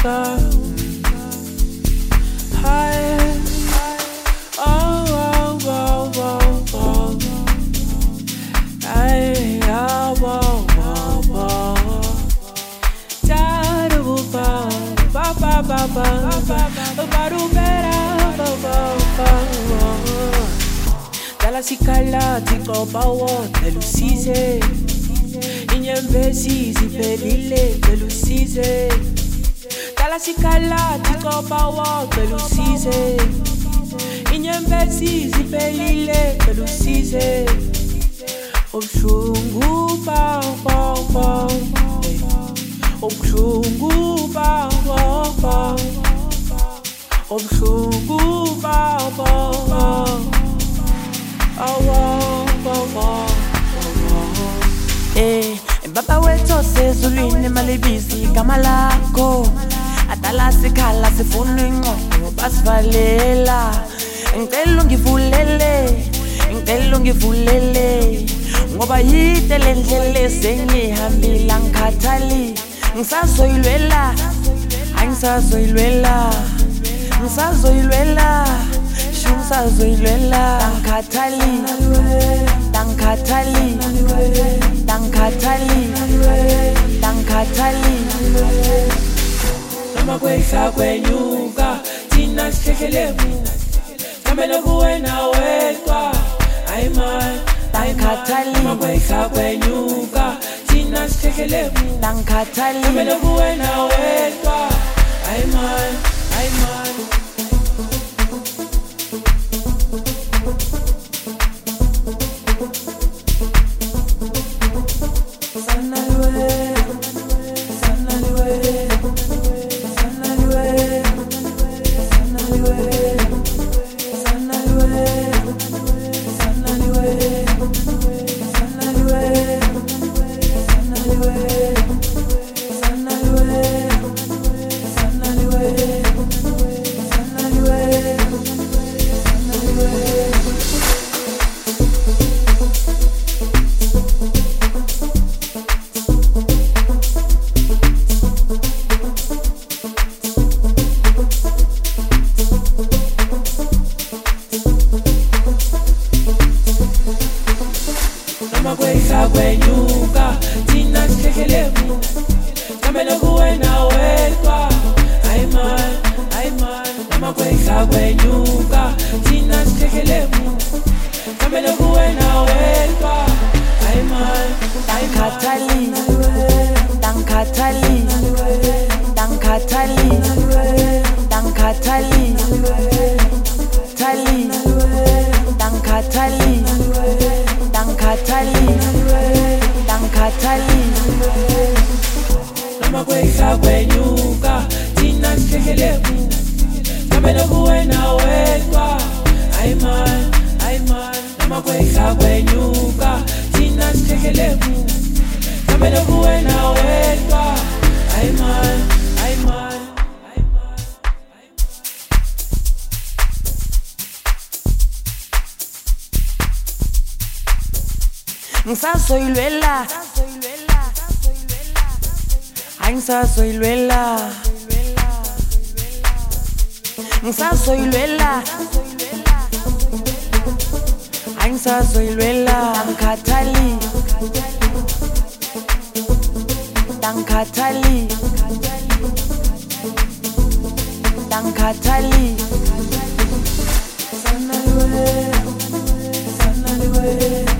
Dalla sikhala tiqoba wona lusize inyembezi ziphelile lusize Dalla sikhala tiqoba wona lusize inyembezi ziphelile lusize Obshungu ba ba ba Obshungu ba ba ba Obshungu ba ba Baba wethu sezulwini malibisi igama lakho Adala sikhala sifuna ingqondo basivalela Ngicela ungivulele Ngoba yide le ndlela esengihambila ngikhathali Ngisazoyilwela Ngisazoyilwela Noma kwehla kwenyuka thina sihlehlelemu Kamele kuwena wedwa ayimani Noma kwehla kwenyuka thina sihlehlelemu Kamele kuwena wedwa ayimani Noma kwehla kwenyuka thina sihlehlelemu Kamele kuwena wedwa ayimani Noma kwehla kwenyuka thina sihlehlelemu Kamele kuwena wedwa ayimani Noma kwehla kwenyuka thina sihlehlelemu Kamele kuwena wedwa ayimani Noma kwehla kwenyuka thina sihlehlelemu Kamele kuwena wedwa ayimani Ngisazoyilwela Sanaliwe